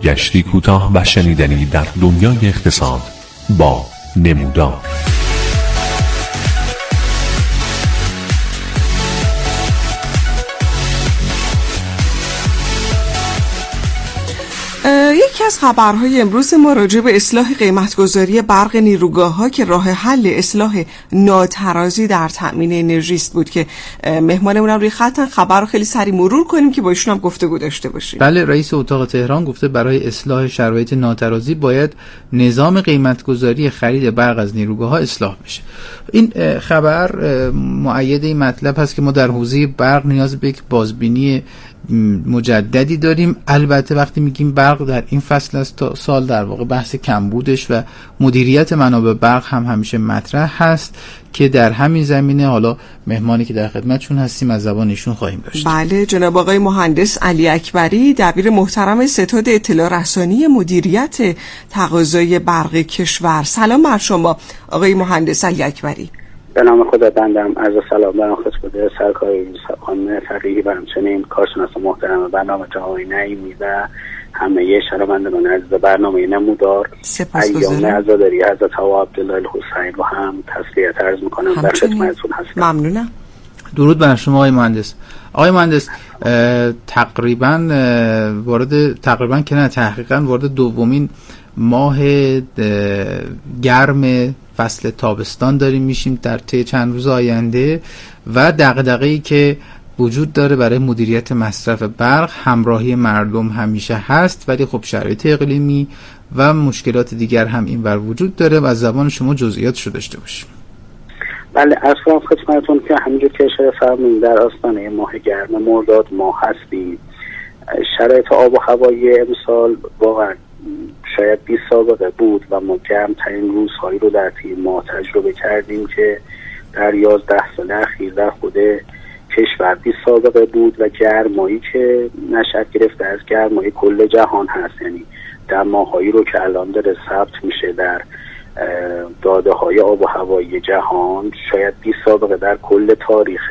گشتی کوتاه و شنیدنی در دنیای اقتصاد با نمودار. یکی از خبرهای امروز ما راجع به اصلاح قیمتگذاری برق نیروگاه‌ها که راه حل اصلاح ناترازی در تأمین انرژی است بود که مهمانمون روی خطن. خبر رو خیلی سریع مرور کنیم که با ایشون هم گفتگو داشته باشیم. بله، رئیس اتاق تهران گفته برای اصلاح شرایط ناترازی باید نظام قیمتگذاری خرید برق از نیروگاه‌ها اصلاح بشه. این خبر مؤید این مطلب هست که ما در حوزه برق نیاز به یک بازبینی مجددی داریم. البته وقتی میگیم برق در این فصل از تا سال در واقع بحث کمبودش و مدیریت منابع برق هم همیشه مطرح هست که در همین زمینه حالا مهمانی که در خدمتشون هستیم از زبان ایشون خواهیم داشت. بله، جناب آقای مهندس علی اکبری، دبیر محترم ستاد اطلاع رسانی مدیریت تقاضای برق کشور. سلام بر شما آقای مهندس علی اکبری. به نام خدا بندم. عرض سلام برام خدمت سرکار خانم فقیهی و همچنین کارشناس محترم برنامه جامعه نعیمی و همه شنوندگان عزیز برنامه نمودار. ایام عزاداری حضرت آقا عبدالله الحسین رو هم تسلیت عرض میکنم. در خدمتتون هستم. ممنونم. درود بر شما آقای مهندس. آقای مهندس، تقریبا تحقیقا وارد دومین ماه گرم فصل تابستان داریم میشیم در طی چند روز آینده و دغدغه‌ای که وجود داره برای مدیریت مصرف برق همراهی مردم همیشه هست، ولی خب شرایط اقلیمی و مشکلات دیگر هم اینور وجود داره و از زبان شما جزئیاتش رو داشته باشیم. بله، اصلا خدمتتون که همینجور که اشاره فرمودید در آستانه ماه گرم مرداد ماه هستیم. شرایط آب و هوایی امسال واقعا شاید 20 سابقه بود و ما گرمترین روزهایی رو در طی ماه تجربه کردیم که در 11 سال اخیر در خود کشور 20 سابقه بود و گرمایی که نشأت گرفته از گرمای کل جهان هست. یعنی در ماهایی رو که الان داره ثبت میشه در داده های آب و هوایی جهان، شاید 20 سابقه در کل تاریخ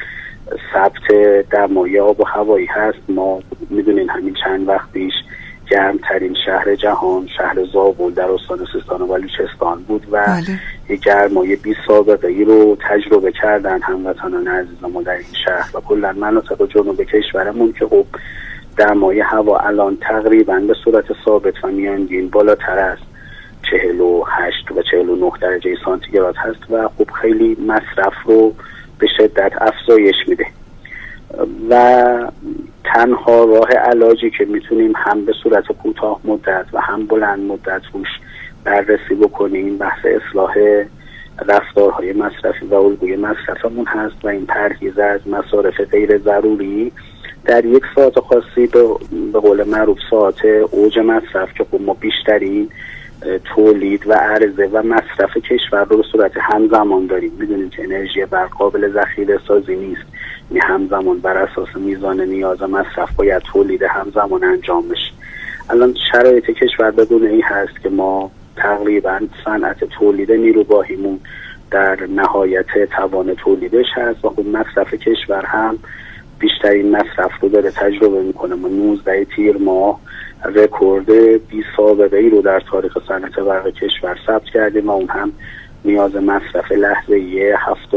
ثبت دمای آب و هوایی هست. ما میدونین همین چند وقت پیش گرمترین شهر جهان شهر زابل در استان سیستان و بلوچستان بود و یک گرمای 20 سابقه ای رو تجربه کردن هموطنان عزیز ما در این شهر و کلا مناطق جنوب کشورمون که خب دمای هوا الان تقریبا به صورت ثابت و میانگین بالاتر از 48 و 49 درجه سانتیگراد هست و خب خیلی مصرف رو به شدت افزایش میده و تنها راه علاجی که میتونیم هم به صورت کوتاه مدت و هم بلند مدت روش بررسی بکنیم بحث اصلاح رفتارهای مصرفی و الگوی مصرفمون هست و این پرهیز از مصارف غیر ضروری در یک ساعت خاصی به قول معروف ساعت اوج مصرف که خب ما بیشترین تولید و عرضه و مصرف کشور رو به صورت همزمان داریم. میدونیم که انرژی برق قابل ذخیره سازی نیست، یعنی همزمان بر اساس میزان نیاز و مصرف باید تولید همزمان انجام بشه. الان شرایط کشور به گونه‌ای هست که ما تقریبا صنعت تولید نیروگاهیمون در نهایت توان تولیدش هست و خب مصرف کشور هم بیشترین مصرف رو داره تجربه میکنه. ما 19 تیر ماه رکورد 20 سابقه ای رو در تاریخ صنعت برق کشور ثبت کردیم و اون هم نیاز مصرف لحظه‌ای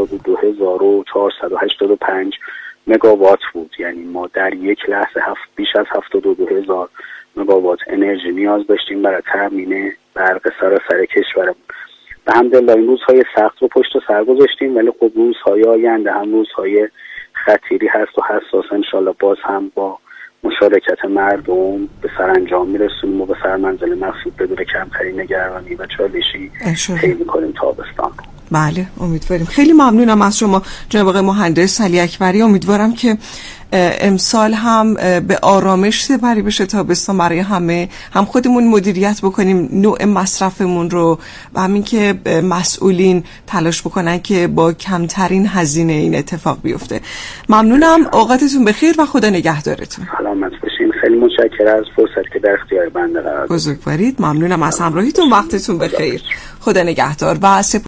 72485 مگاوات بود. یعنی ما در یک لحظه بیش از 72000 مگاوات انرژی نیاز داشتیم برای تامین برق سراسر کشورمون. به حمدالله این روزهای سخت رو پشت سر گذاشتیم، ولی خب روزهای آینده هم روزهای خطیری هست و حساس. انشالله باز هم با مشارکت مردم به سرانجام میرسونیم و به سرمنزل مقصود بدون کمترین نگرانی و چالشی طی می‌کنیم تابستان. بله، امیدواریم. خیلی ممنونم از شما جناب آقای مهندس علی اکبری. امیدوارم که امسال هم به آرامش سپری بشه تابستان برای همه، هم خودمون مدیریت بکنیم نوع مصرفمون رو و همین که مسئولین تلاش بکنن که با کمترین هزینه این اتفاق بیفته. ممنونم، اوقاتتون بخیر و خدا نگهدارتون. سلامت باشین. خیلی متشکرم از فرصتی که در اختیار بنده قرار دادید. بزرگوارید. ممنونم از همراهیتون. وقتتون بخیر. خدا نگهدار و